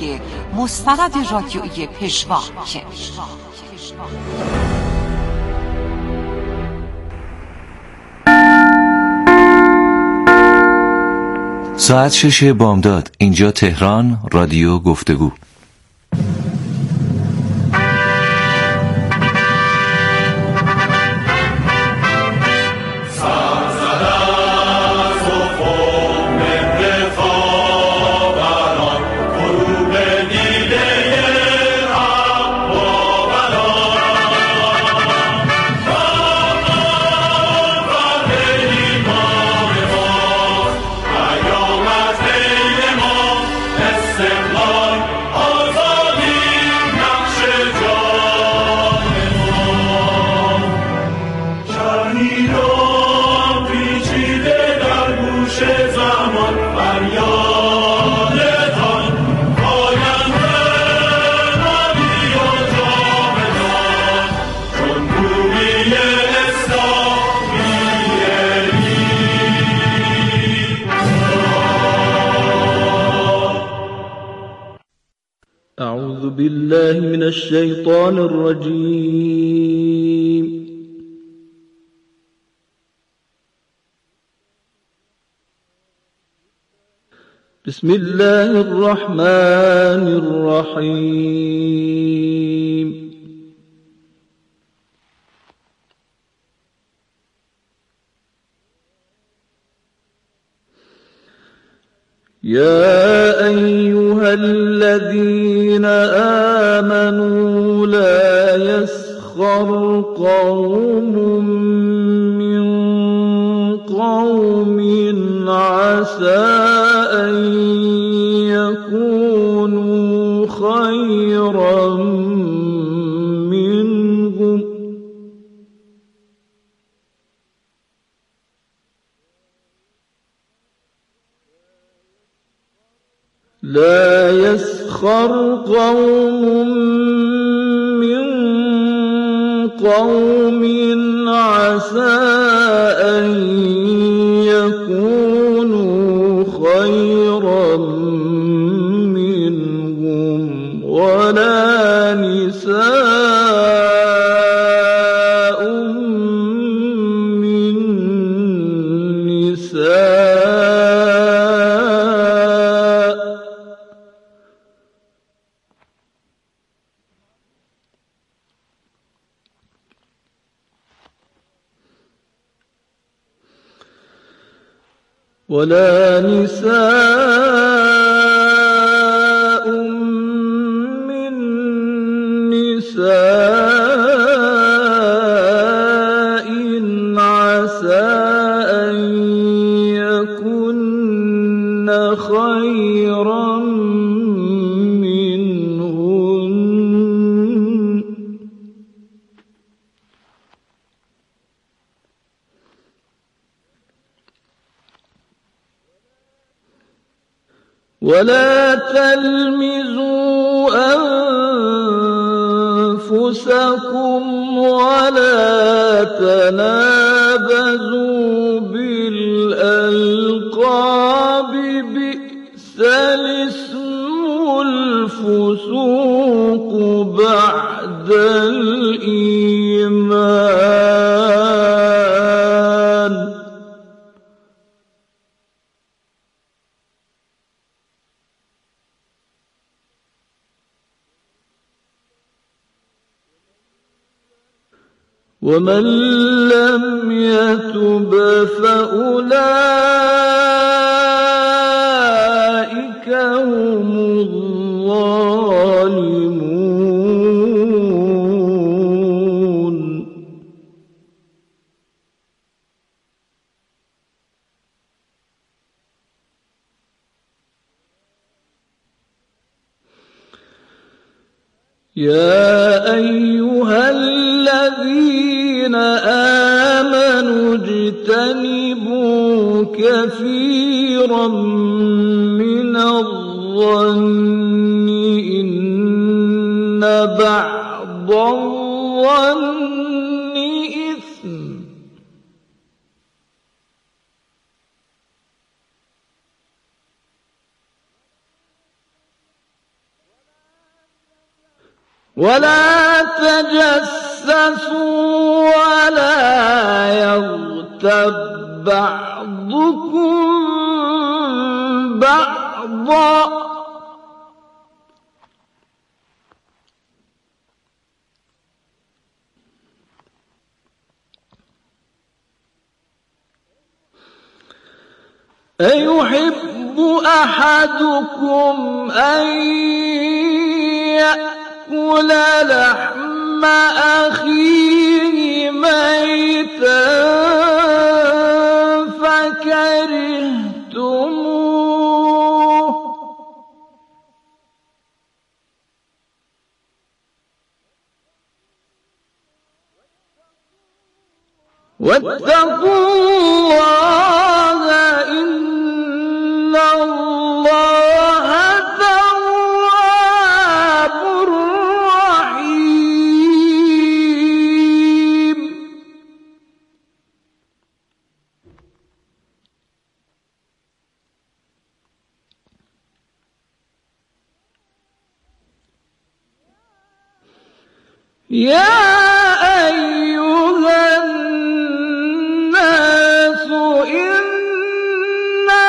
مستند رادیویی پژواک. ساعت 6 بامداد. اینجا تهران، رادیو گفتگو. أعوذ بالله من الشيطان الرجيم. بسم الله الرحمن الرحيم. يا أيها الذين آمنوا لا يسخر قوم من قوم عسى أن يكونوا خيرا منهم لا يسخر قوم من قوم عسى أن يكونوا خيرا منهم ولا نساء من نساء ولا نساء من نساء عسى أن يكن خيرا منهن ولا تلمزوا أنفسكم ولا تنابزوا بالألقاب بئس الاسم الفسوق بعد الإيمان ومن لم يتب فأولئك هم الظالمون. يا أيها الذين آمنوا اجتنبوا كثيرا من الظن إن بعض الظن إثم ولا تجسسوا ولا يغتب بعضكم بعضا أيحب أحدكم أن يأكل لحم أخيه ميتا فكرهتموه واتقوا الله إن الله تواب رحيم يا أيها الناس إنا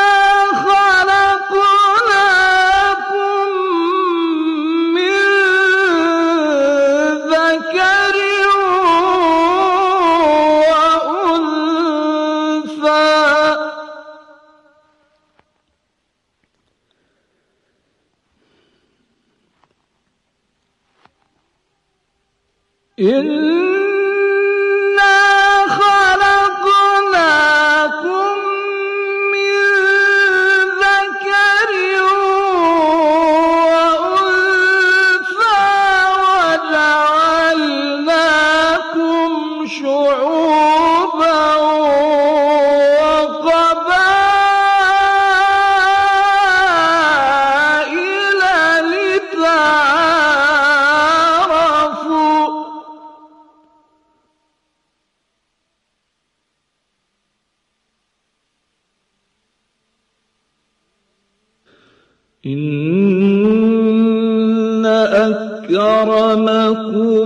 خلقناكم من ذكر وأنثى إنا خلقناكم من ذكر وأنثى وجعلناكم شعوبا وقبائل لتعارفوا إن أكرمكم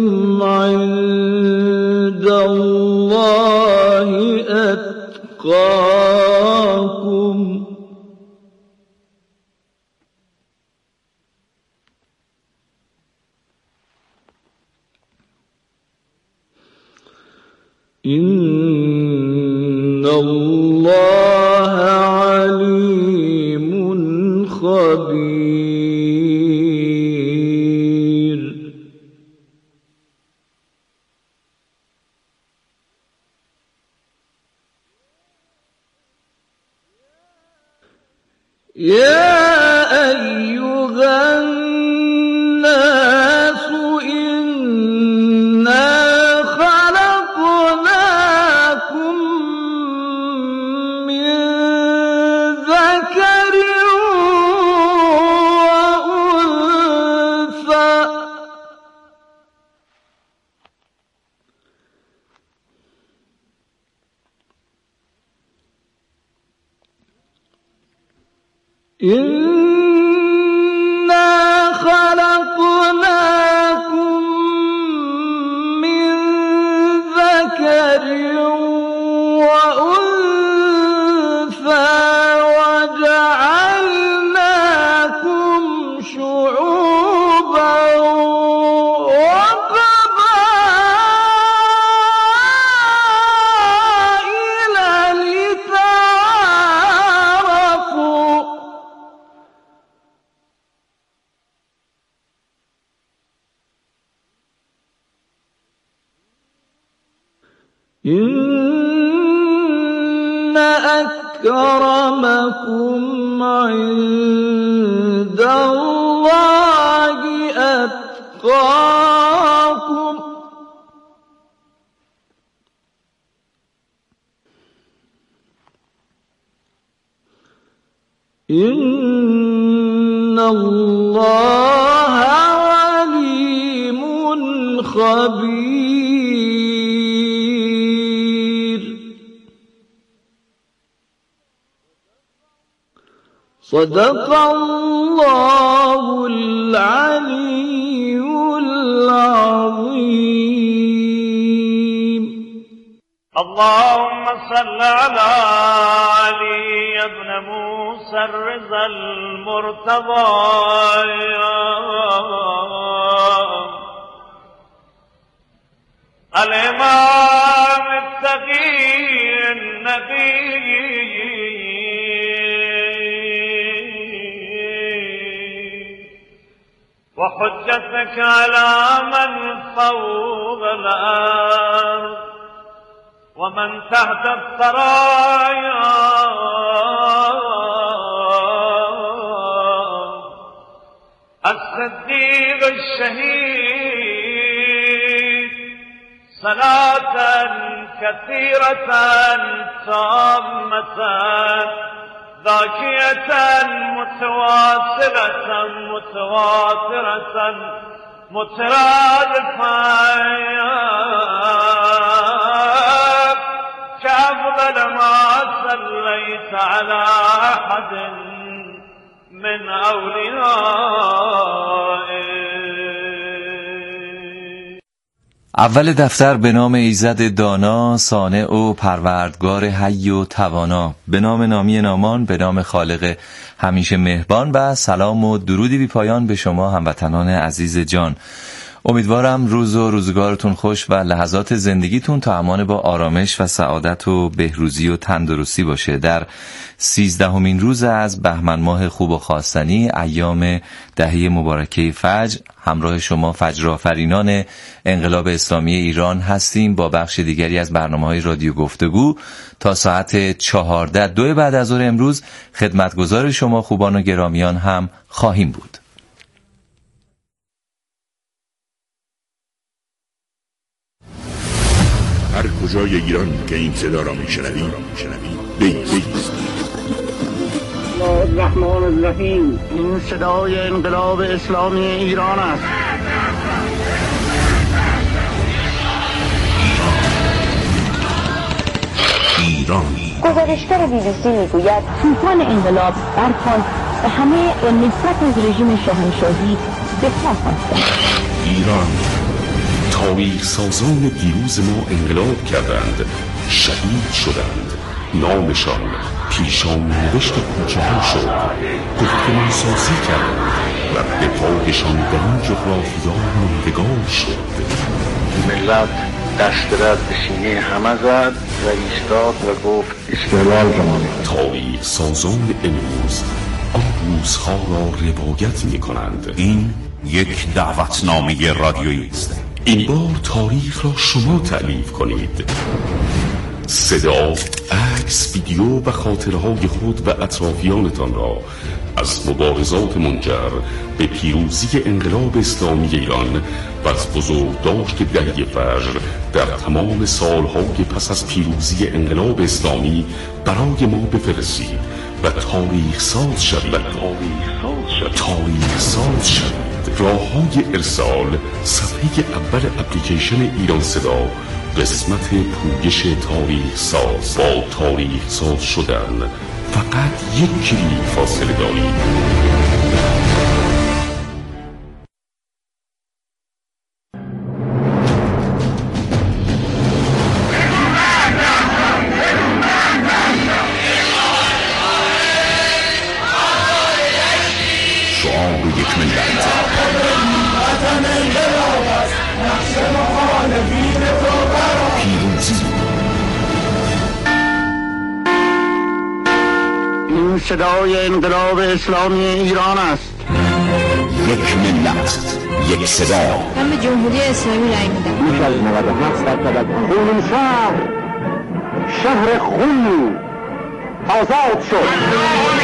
عند الله أتقاكم إن الله عليم خبير يا أيها الناس إنا خلقناكم من ذكر وأنثى إنا خلقناكم من ذكر وأنثى وجعلناكم شعوبا وقبائل لتعارفوا إن أكرمكم عند الله أتقاكم إن الله عليم خبير صدق الله العلي العظيم اللهم صل على علي بن موسى الرضا المرتضى الإمام التقي النبي وحجتك على من فوق الأرض ومن تحت الثرايا الصديق الشهيد صلاة كثيرة تامة ذاكية متواصلة متواترة مترادفة كأفضل ما صليت على أحد من أوليائك. اول دفتر به نام ایزد دانا، صانع و پروردگار حی و توانا، به نام نامی نامان، به نام خالق همیشه مهربان، و سلام و درودی بی پایان به شما هموطنان عزیز جان. امیدوارم روز و روزگارتون خوش و لحظات زندگیتون تا امان با آرامش و سعادت و بهروزی و تندرستی باشه. در 13مین روز از بهمن ماه خوب و خواستنی، ایام دهه مبارکه فجر، همراه شما فجرآفرینان انقلاب اسلامی ایران هستیم با بخش دیگری از برنامه‌های رادیو گفتگو. تا ساعت 14 بعد از ظهر امروز خدمتگزار شما خوبان و گرامیان هم خواهیم بود. هر کجای ایران که این صدا را میشنوی بیست. الله الرحمن الرحیم. این صدای انقلاب اسلامی ایران است. ایران. گزارشگر BBC میگوید طوفان انقلاب برخاست و همه با نفرت از رژیم شاهنشاهی دفاع خواستند. ایران. تاریخ سازان دیروز ما انقلاب کردند، شهید شدند، نامشان پیشان نوشت کوچه ها شد، گفتمان سازی کردند و دفاعشان در این جغرافیا ماندگار شد. ملت دست به سینه همه زد و ایستاد و گفت استقلال زمانه. تاریخ سازان امروز آن روزها را روایت می کنند. این یک دعوتنامه رادیویی است. این بار تاریخ را شما تألیف کنید. صدا، عکس، ویدیو و خاطرهای خود و اطرافیانتان را از مبارزات منجر به پیروزی انقلاب اسلامی ایران و از بزرگداشت دهه فجر در تمام سالهای پس از پیروزی انقلاب اسلامی برای ما بفرستید و تاریخ ساز شوید. راه‌های ارسال: صفحه اول اپلیکیشن ایران صدا، قسمت پویش تاریخ ساز. با تاریخ ساز شدن فقط یک کلیک فاصله دارید. این صدای انقلاب اسلامی ایران است. یک ملت، یک صدا. من به جمهوری اسلامی رای میدم. بیش از 97% از خون شهر خون آزاد شد.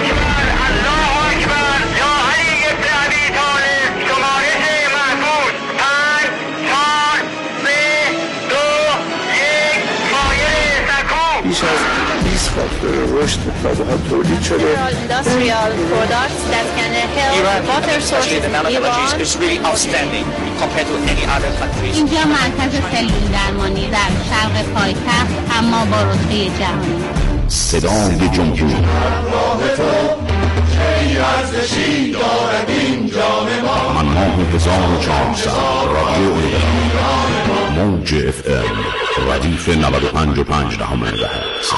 بیش از 20 فاکتور رشد فضاها تولید شده. Industrial products that can help water sources in Iran. is really outstanding compared to any other countries. اینجا مرکز سلول درمانی در شرق پایتخت اما با رتبه جهانی. صدای جمهوری. من ماه 1400 رادیو ایران. موج FM ردیف 95.5 مهرز.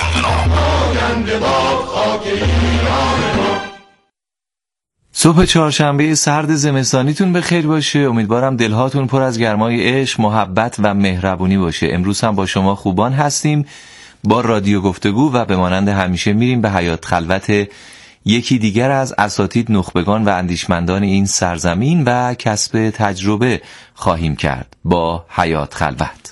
صبح چهارشنبه سرد زمستانیتون به خیر باشه. امیدوارم دلهاتون پر از گرمای عشق، محبت و مهربونی باشه. امروز هم با شما خوبان هستیم با رادیو گفتگو و به مانند همیشه میریم به حیات خلوت یکی دیگر از اساتید، نخبگان و اندیشمندان این سرزمین و کسب تجربه خواهیم کرد با حیات خلوت.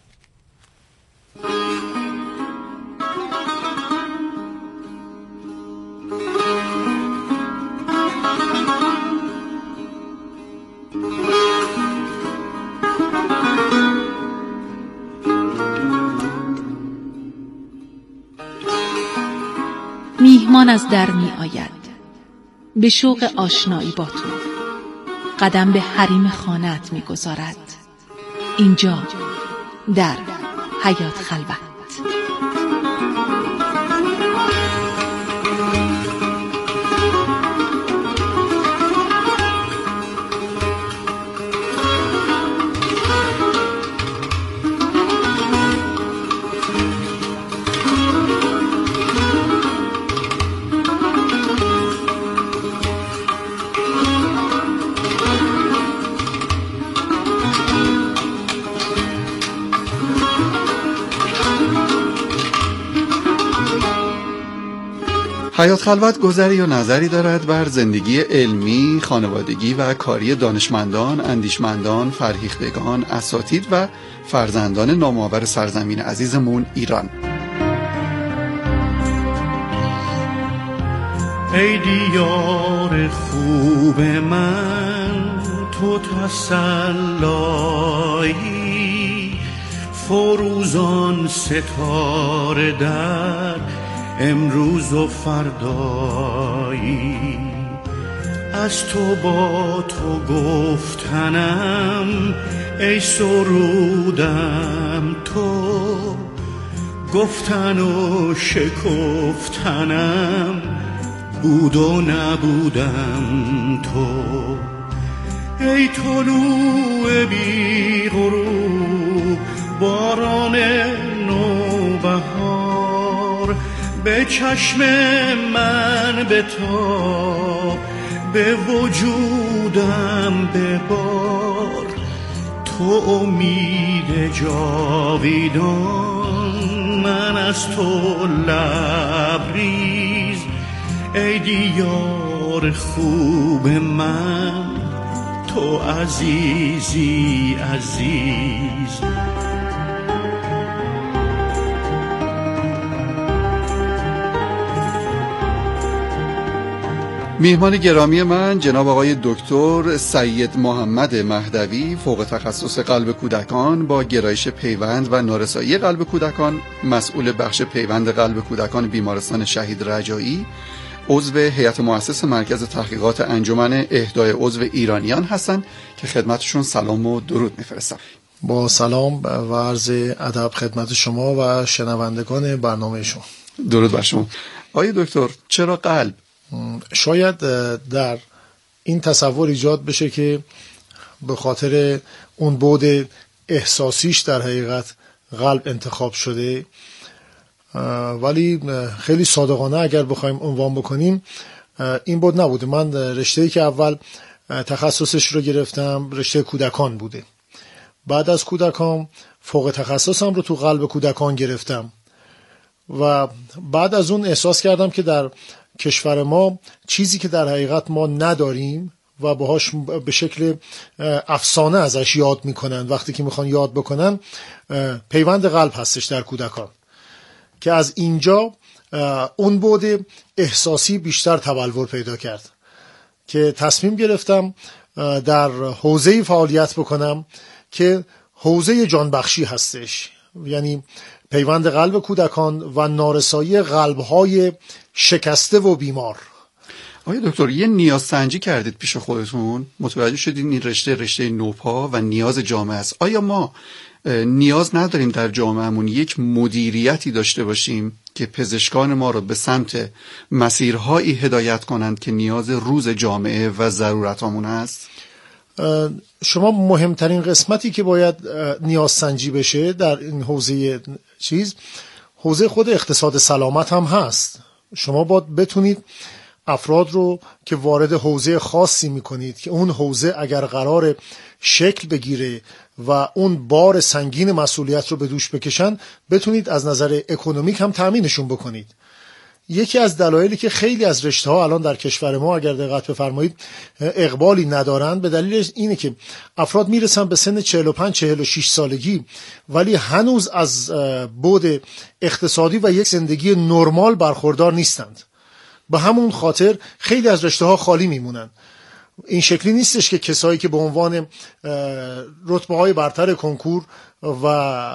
میهمان از در می آید به شوق آشنایی با تو، قدم به حریم خانه‌ات می گذارد. اینجا در حیات خلوت. حیات خلوت گذری و نظری دارد بر زندگی علمی، خانوادگی و کاری دانشمندان، اندیشمندان، فرهیختگان، اساتید و فرزندان نامآور سرزمین عزیزمون ایران. ای دیار خوب من، تو تسلایی، فروزان ستاره در امروز و فردایی. از تو با تو گفتنم ای سرودم تو، گفتن و شکفتنم بود و نبودم تو. ای طلوع بی غروب باران نوبهار، به چشم من بتاب، به وجودم ببار. تو امید جاویدان، من از تو لبریز. ای دیار خوب من، تو عزیزی عزیز. میهمان گرامی من جناب آقای دکتر سید محمد مهدوی، فوق تخصص قلب کودکان با گرایش پیوند و نارسایی قلب کودکان، مسئول بخش پیوند قلب کودکان بیمارستان شهید رجایی، عضو هیئت مؤسس مرکز تحقیقات انجمن اهدای عضو ایرانیان هستند که خدمتشون سلام و درود میفرستم. با سلام و عرض ادب خدمت شما و شنوندگان برنامه شما. درود بر شما. آقای دکتر، چرا قلب؟ شاید در این تصور ایجاد بشه که به خاطر اون بعد احساسیش در حقیقت قلب انتخاب شده، ولی خیلی صادقانه اگر بخوایم عنوان بکنیم این بعد نبوده. من رشته‌ای که اول تخصصش رو گرفتم رشته کودکان بوده. بعد از کودکان فوق تخصصم رو تو قلب کودکان گرفتم و بعد از اون احساس کردم که در کشور ما چیزی که در حقیقت ما نداریم و باهاش به شکل افسانه ازش یاد میکنن، وقتی که میخوان یاد بکنن، پیوند قلب هستش در کودکان، که از اینجا اون بعد احساسی بیشتر تبلور پیدا کرد که تصمیم گرفتم در حوزه‌ای فعالیت بکنم که حوزه جانبخشی هستش، یعنی پیوند قلب کودکان و نارسایی قلب‌های شکسته و بیمار. آقای دکتر، یه نیاز سنجی کردید پیش خودتون، متوجه شدید این رشته نوپا و نیاز جامعه است. آیا ما نیاز نداریم در جامعهمون یک مدیریتی داشته باشیم که پزشکان ما رو به سمت مسیرهایی هدایت کنند که نیاز روز جامعه و ضرورتامون است؟ شما مهمترین قسمتی که باید نیازسنجی بشه در این حوزه خود اقتصاد سلامت هم هست. شما باید بتونید افراد رو که وارد حوزه خاصی میکنید که اون حوزه اگر قرار شکل بگیره و اون بار سنگین مسئولیت رو به دوش بکشن، بتونید از نظر اکونومیک هم تأمینشون بکنید. یکی از دلایلی که خیلی از رشته‌ها الان در کشور ما اگر دقت بفرمایید اقبالی ندارن، به دلیل اینه که افراد میرسن به سن 45-46 سالگی ولی هنوز از بعد اقتصادی و یک زندگی نرمال برخوردار نیستند. به همون خاطر خیلی از رشته‌ها خالی میمونن. این شکلی نیستش که کسایی که به عنوان رتبه‌های برتر کنکور و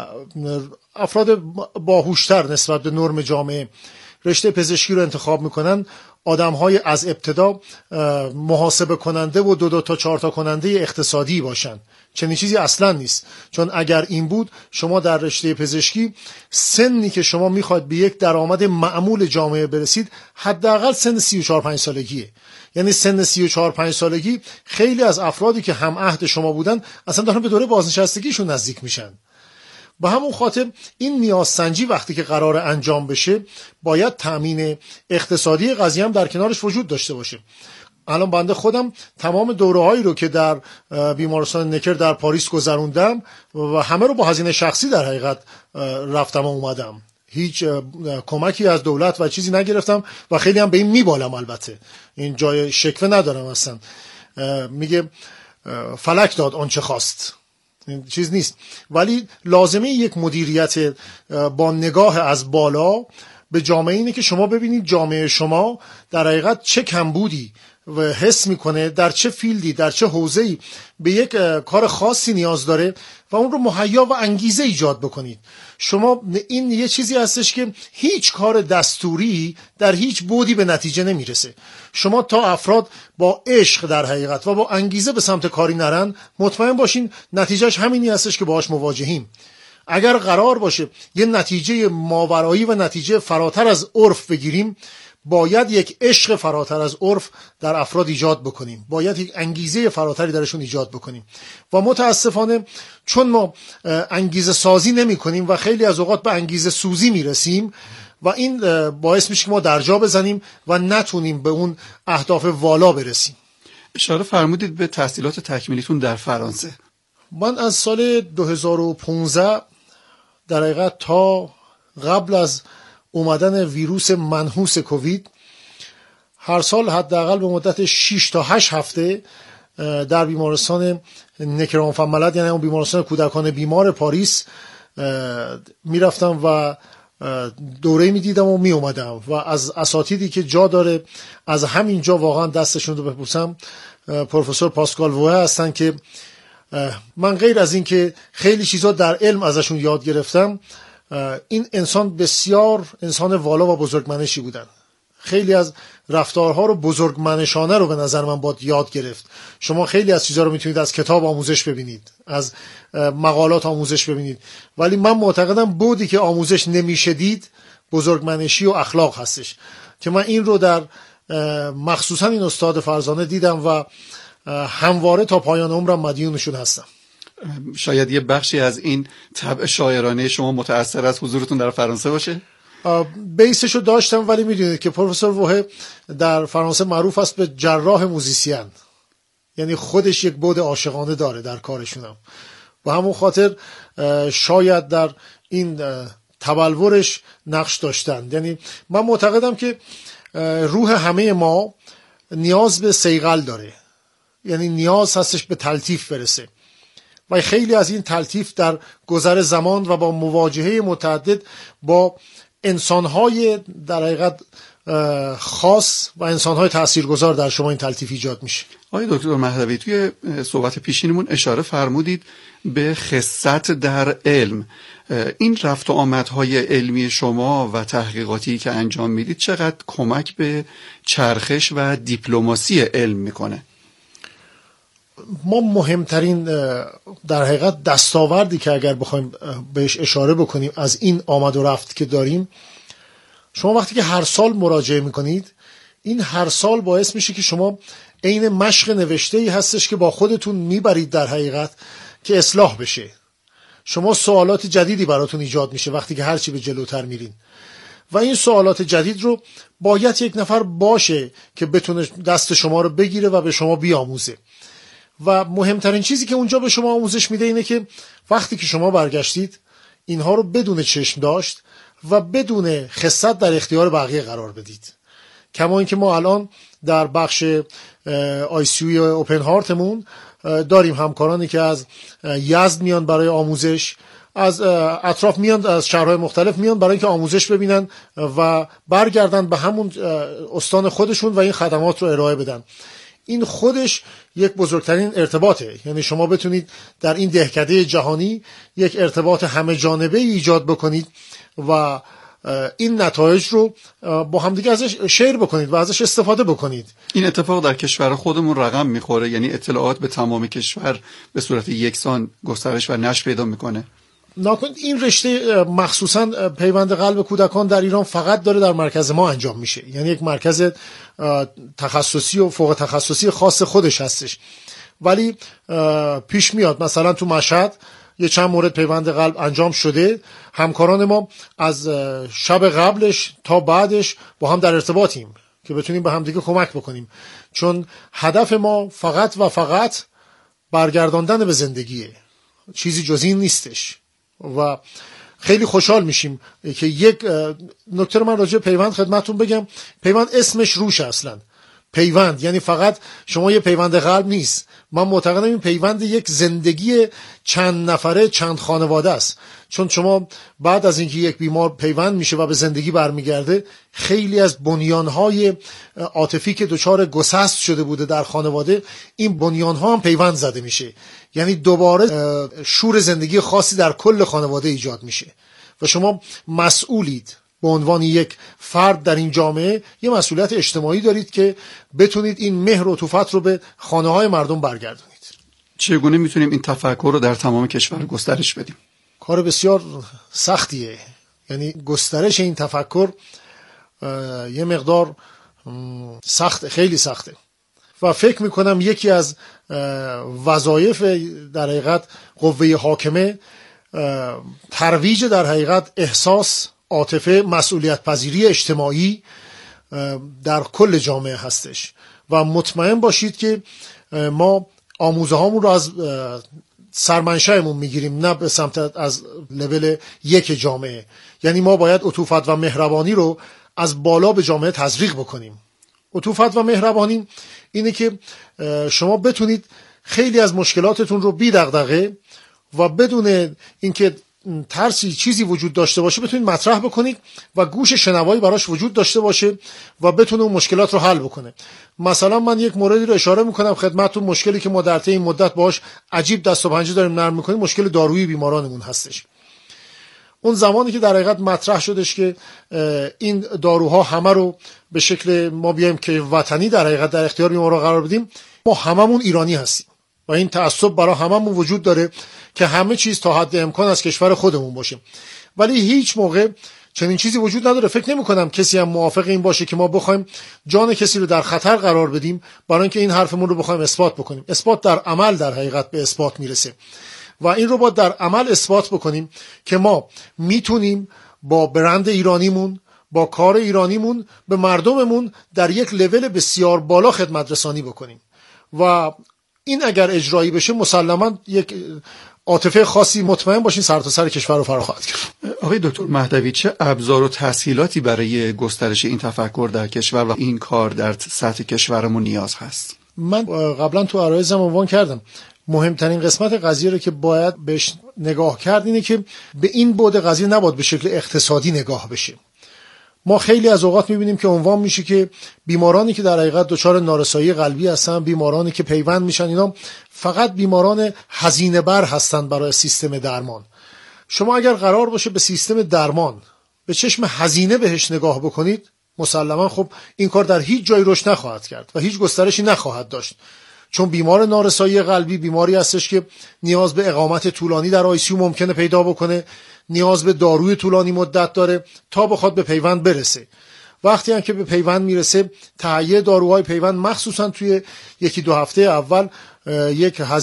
افراد باهوشتر نسبت به نرم جامعه رشته پزشکی رو انتخاب میکنن، آدم‌های از ابتدا محاسبه کننده و 2 تا 4 تا کننده اقتصادی باشن. چنین چیزی اصلا نیست، چون اگر این بود شما در رشته پزشکی سنی که شما میخواید به یک درآمد معمول جامعه برسید حداقل سن 34-5 سالگیه. یعنی سن 34-5 سالگی خیلی از افرادی که هم عهد شما بودن اصلا دارن به دوره بازنشستگیشون نزدیک میشن. به همون خاطر این نیازسنجی وقتی که قرار انجام بشه باید تأمین اقتصادی قضیه هم در کنارش وجود داشته باشه. الان بنده خودم تمام دوره‌هایی رو که در بیمارستان نکر در پاریس گذروندم و همه رو با هزینه شخصی در حقیقت رفتم و اومدم، هیچ کمکی از دولت و چیزی نگرفتم و خیلی هم به این میبالم. البته این جای شکوه ندارم اصلا. میگه فلک داد آنچه خواست، این چیز نیست. ولی لازمه یک مدیریت با نگاه از بالا به جامعه اینه که شما ببینید جامعه شما در حقیقت چه کمبودی و حس میکنه، در چه فیلدی، در چه حوزه‌ای به یک کار خاصی نیاز داره و اون رو مهیا و انگیزه ایجاد بکنید. شما این یه چیزی هستش که هیچ کار دستوری در هیچ بعدی به نتیجه نمیرسه. شما تا افراد با عشق در حقیقت و با انگیزه به سمت کاری نرن، مطمئن باشین نتیجهش همینی هستش که باهاش مواجهیم. اگر قرار باشه یه نتیجه ماورایی و نتیجه فراتر از عرف بگیریم، باید یک عشق فراتر از عرف در افراد ایجاد بکنیم، باید یک انگیزه فراتری درشون ایجاد بکنیم. و متاسفانه چون ما انگیزه سازی نمی کنیم و خیلی از اوقات به انگیزه سوزی می رسیم و این باعث میشه که ما درجا بزنیم و نتونیم به اون اهداف والا برسیم. اشاره فرمودید به تحصیلات تکمیلیتون در فرانسه. من از سال 2015 در حقیقت تا قبل از اومدن ویروس منحوس کووید هر سال حداقل به مدت 6 تا 8 هفته در بیمارستان نکر آنفان مالاد، یعنی اون بیمارستان کودکان بیمار پاریس میرفتم و دوره میدیدم و می اومدم و از اساتیدی که جا داره از همین جا واقعا دستشون رو ببوسم پروفسور پاسکال ووه هستن که من غیر از این که خیلی چیزا در علم ازشون یاد گرفتم، این انسان بسیار انسان والا و بزرگمنشی بودن. خیلی از رفتارها رو بزرگمنشانه رو به نظر من باید یاد گرفت. شما خیلی از چیزا رو میتونید از کتاب آموزش ببینید، از مقالات آموزش ببینید، ولی من معتقدم بودی که آموزش نمیشه دید بزرگمنشی و اخلاق هستش که من این رو در مخصوصا این استاد فرزانه دیدم و همواره تا پایان عمرم مدیونشون هستم. شاید یه بخشی از این طبع شاعرانه شما متأثر از حضورتون در فرانسه باشه؟ بیسشو داشتم، ولی میدونید که پروفسور ووه در فرانسه معروف است به جراح موزیسین، یعنی خودش یک بعد عاشقانه داره در کارشونم و همون خاطر شاید در این تبلورش نقش داشتن. یعنی من معتقدم که روح همه ما نیاز به صیقل داره، یعنی نیاز هستش به تلطیف برسه و خیلی از این تلطیف در گذر زمان و با مواجهه متعدد با انسان‌های در حقیقت خاص و انسان‌های تاثیرگذار در شما این تلطیف ایجاد میشه. آقای دکتر مهدوی توی صحبت پیشینمون اشاره فرمودید به خست در علم. این رفت و آمدهای علمی شما و تحقیقاتی که انجام میدید چقدر کمک به چرخش و دیپلماسی علم میکنه؟ ما مهمترین در حقیقت دستاوردی که اگر بخوایم بهش اشاره بکنیم از این آمد و رفت که داریم، شما وقتی که هر سال مراجعه میکنید، این هر سال باعث میشه که شما عین مشق نوشته‌ای هستش که با خودتون میبرید در حقیقت که اصلاح بشه. شما سوالات جدیدی براتون ایجاد میشه وقتی که هرچی به جلوتر میرین و این سوالات جدید رو باید یک نفر باشه که بتونه دست شما رو بگیره و به شما بیاموزه. و مهمترین چیزی که اونجا به شما آموزش میده اینه که وقتی که شما برگشتید اینها رو بدون چشم داشت و بدون خست در اختیار بقیه قرار بدید. کما اینکه ما الان در بخش ICU اوپن هارتمون داریم همکارانی که از یزد میان برای آموزش، از اطراف میان، از شهرهای مختلف میان برای اینکه آموزش ببینن و برگردن به همون استان خودشون و این خدمات رو ارائه بدن. این خودش یک بزرگترین ارتباطه، یعنی شما بتونید در این دهکده جهانی یک ارتباط همه جانبه ایجاد بکنید و این نتایج رو با همدیگه ازش شیر بکنید و ازش استفاده بکنید. این اتفاق در کشور خودمون رقم میخوره، یعنی اطلاعات به تمام کشور به صورت یکسان گسترش و نشر پیدا میکنه. ناکنید این رشته مخصوصا پیوند قلب کودکان در ایران فقط داره در مرکز ما انجام میشه، یعنی یک مرکز تخصصی و فوق تخصصی خاص خودش هستش، ولی پیش میاد مثلا تو مشهد یه چند مورد پیوند قلب انجام شده. همکاران ما از شب قبلش تا بعدش با هم در ارتباطیم که بتونیم به هم دیگه کمک بکنیم، چون هدف ما فقط و فقط برگرداندن به زندگیه، چیزی جز این نیستش. و خیلی خوشحال میشیم که یک نکته رو من راجع پیوند خدمتتون بگم. پیوند اسمش روش، اصلا پیوند یعنی فقط شما یه پیوند قلب نیست. من معتقدم این پیوند یک زندگی چند نفره، چند خانواده است، چون شما بعد از اینکه یک بیمار پیوند میشه و به زندگی برمیگرده، خیلی از بنیانهای عاطفی که دچار گسست شده بوده در خانواده، این بنیانها هم پیوند زده میشه، یعنی دوباره شور زندگی خاصی در کل خانواده ایجاد میشه و شما مسئولید به عنوان یک فرد در این جامعه، یه مسئولیت اجتماعی دارید که بتونید این مهر و عطوفت رو به خانه های مردم برگردونید. چگونه میتونیم این تفکر رو در تمام کشور گسترش بدیم؟ کار بسیار سختیه، یعنی گسترش این تفکر یه مقدار سخت، خیلی سخته و فکر میکنم یکی از وظایف در حقیقت قوه حاکمه ترویج در حقیقت احساس، عاطفه، مسئولیت پذیری اجتماعی در کل جامعه هستش و مطمئن باشید که ما آموزه هامون رو از سرمنشأمون میگیریم، نه به سمت از لول یک جامعه. یعنی ما باید عطوفت و مهربانی رو از بالا به جامعه تزریق بکنیم. عطوفت و مهربانی اینه که شما بتونید خیلی از مشکلاتتون رو بی دغدغه و بدون اینکه ترسی چیزی وجود داشته باشه بتونید مطرح بکنید و گوش شنوایی براش وجود داشته باشه و بتونه اون مشکلات رو حل بکنه. مثلا من یک موردی رو اشاره میکنم خدمتتون، مشکلی که ما در طی این مدت باهاش عجیب دست و پنجه داریم نرم میکنیم، مشکل دارویی بیمارانمون هستش. اون زمانی که در حقیقت مطرح شدش که این داروها همه رو به شکل ما بیایم که وطنی در حقیقت در اختیار بیمارا قرار بدیم، ما هممون ایرانی هستیم و این تعصب برای هممون وجود داره که همه چیز تا حد امکان از کشور خودمون باشه، ولی هیچ موقع چنین چیزی وجود نداره. فکر نمی کنم کسی هم موافق این باشه که ما بخوایم جان کسی رو در خطر قرار بدیم برای اینکه این حرفمون رو بخوایم اثبات بکنیم. اثبات در عمل در حقیقت به اثبات میرسه و این رو باید در عمل اثبات بکنیم که ما میتونیم با برند ایرانیمون، با کار ایرانیمون به مردممون در یک لول بسیار بالا خدمت رسانی بکنیم و این اگر اجرایی بشه مسلماً یک عاطفه خاصی، مطمئن باشین، سرتاسر کشور رو فرا خواهد کرد. آقای دکتر مهدوی، چه ابزار و تسهیلاتی برای گسترش این تفکر در کشور و این کار در سطح کشورمون نیاز هست؟ من قبلا تو عرایزم عنوان کردم مهمترین قسمت قضیه رو که باید بهش نگاه کرد اینه که به این بعد قضیه نباید به شکل اقتصادی نگاه بشه. ما خیلی از اوقات میبینیم که عنوان میشه که بیمارانی که در حقیقت دچار نارسایی قلبی هستن، بیمارانی که پیوند میشن، اینا فقط بیماران هزینه بر هستن برای سیستم درمان. شما اگر قرار باشه به سیستم درمان به چشم هزینه بهش نگاه بکنید، مسلما خب این کار در هیچ جای رشد نخواهد کرد و هیچ گسترشی نخواهد داشت، چون بیمار نارسایی قلبی بیماری هستش که نیاز به اقامت طولانی در ICU ممکنه پیدا بکنه، نیاز به داروی طولانی مدت داره تا بخواد به پیوند برسه وقتی هم که به پیوند میرسه تهیه داروهای پیوند مخصوصا توی یکی دو هفته اول یک